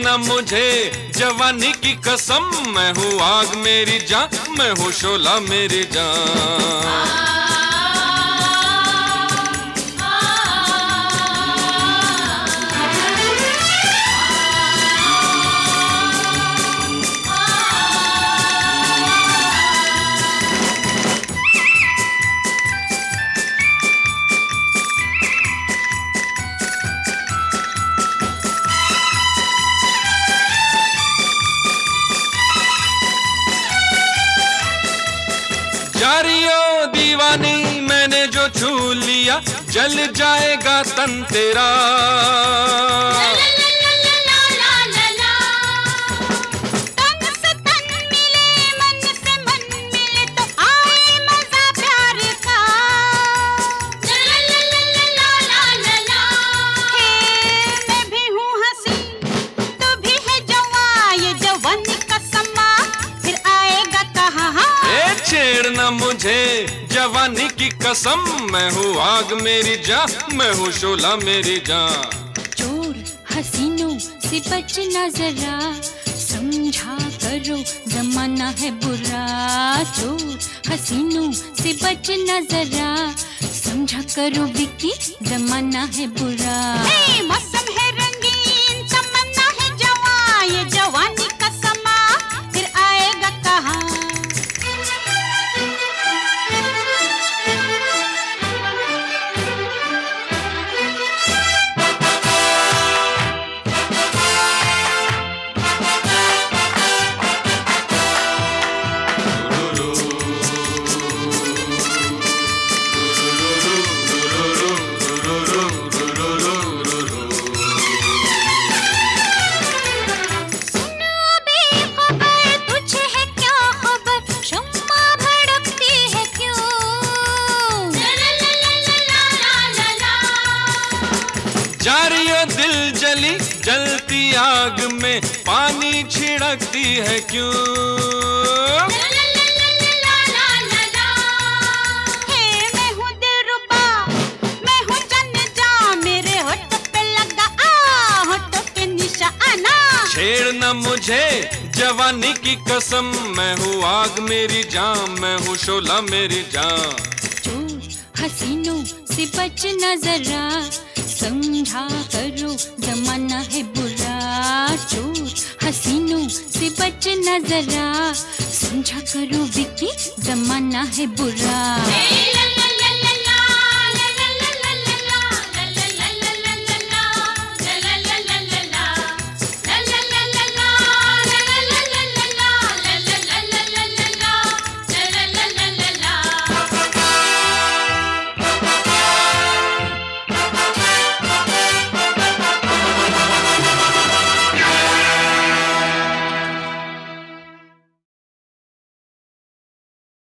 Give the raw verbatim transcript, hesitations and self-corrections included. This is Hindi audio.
छेड़ना मुझे जवानी की कसम, मैं हूँ आग मेरी जान, मैं हूँ शोला मेरी जान। जारियो दीवानी मैंने जो छू लिया, जल जाएगा तन तेरा। तन से तन मिले, मन से मन मिले तो आए मजा प्यार का। मैं भी हूँ हंसी, तू भी है जवां, ये जवानी का समा फिर आएगा कहाँ। छेड़ना मुझे जवानी की कसम, मैं हूँ आग मेरी जान, मैं हूँ शोला मेरी जान। चोर हसीनों से बचना जरा, समझा करो जमाना है बुरा। चोर हसीनों से बचना जरा, समझा करो विकी जमाना है बुरा। hey, मौसम है रंगीन, तमन्ना है जवां, ये जवानी का समा फिर आएगा कहाँ। जारियो दिल जली जलती आग में, पानी छिड़कती है क्यों। हे मैं हूँ दिलरुबा, मैं हूँ जन्नजा, मेरे होठों पे लगा आ होठों के निशाना। छेड़ना मुझे जवानी की कसम, मैं हूँ आग मेरी जान, मैं हूँ शोला मेरी जान। चोर हसीनों से बचना जरा, समझा करो जमाना है बुरा। चोर हसीनों से बचना जरा, समझा करो विकी जमाना है बुरा।